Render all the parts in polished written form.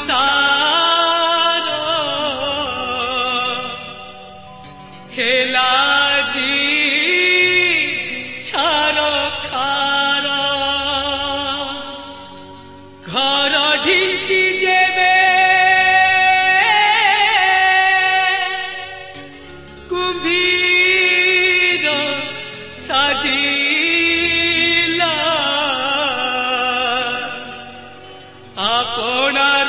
संसार हेला जी छार खार घर ढिंकी जेबे कुंभीर साजिला आपनार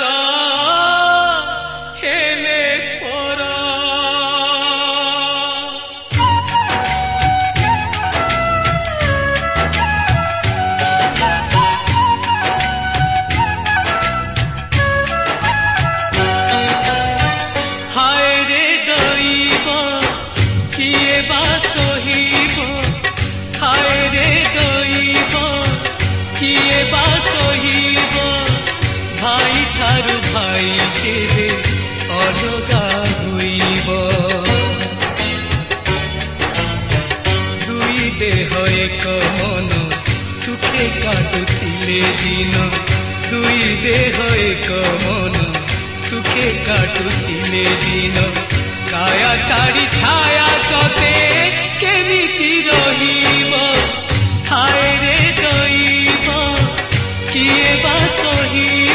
हेले पर हाय रे दैव किए बा सहिब हाय रे दैव किए बा सहिब भाई ठारू भाई जेबे अलगा होइब दुई देह एक मन सुखे काटुथिले दिन दुई देह एक मन सुखे काटुथिले दिन काया छाड़ी छाया सते केमिति रहिब हाय रे दैव किए बा सहिब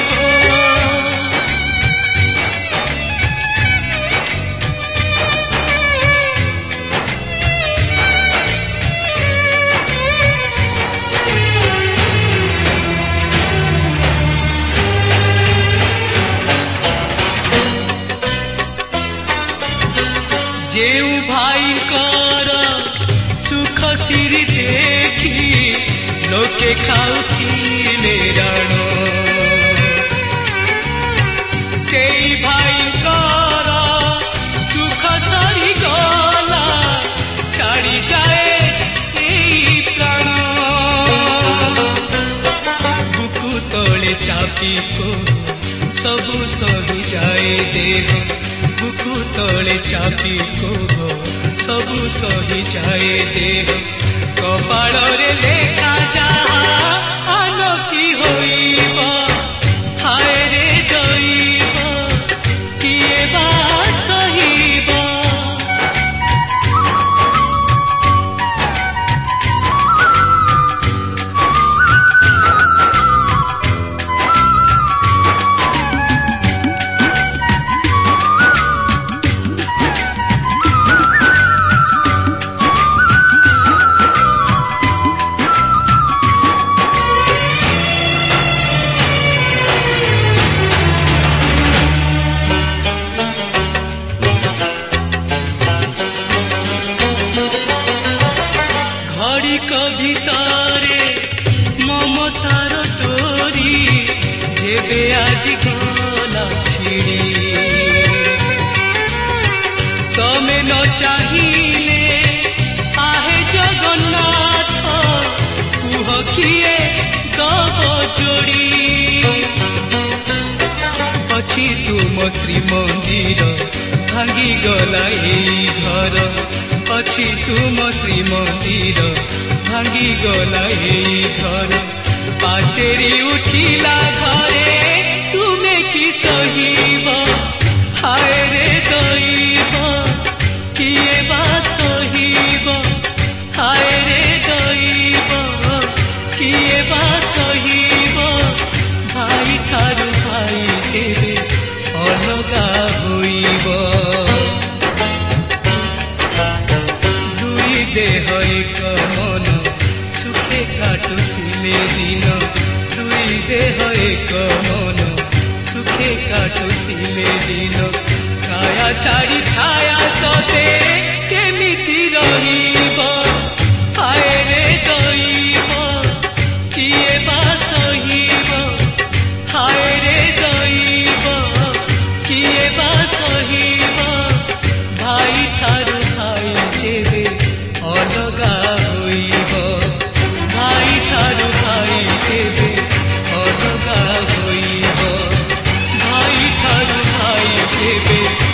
जेउ भाई कर सुख सिरी देखी लोके खाउथिले राण सेई भाई कर सुख सरी गला छाड़ी जाए एई प्राण बुकु तले चापी को सबु सही जाए देह बुकु तले चापी को सबु सही जाए देह कपाल रे लेखा जहा आलोकी होइब हाय रे दैव किए बा सहिब भितरे ममतार डोरी जेबे आज गला छिड़ी तमे न चाहिए आहे जगन्नाथ कुह किए दब जोड़ी अछि तुम श्रीमंदिर भांगी गला एई घर अछि तुम श्रीमंदिर भांगी गला एई घर पाचेरी उठिला घरे तुमे कि सहिब हाय रे दैव किए बा सहिब हाय रे दैव किए बा सहिब भाई ठारू भाई जेबे अलगा होइब दुई देह एक मन सुखे काटुथिले दिन दुई देह एक मन सुखे काटुथिले दिन छाया छाड़ी छाया सते केमिति रहिब हाय रे दैव किए बा सहिब हाय रे दैव किए बा सहिब भाई ठारू भाई जेबे अलगा होइब भाई ठारू भाई जेबे अलगा होइब भाई ठारू भाई जेबे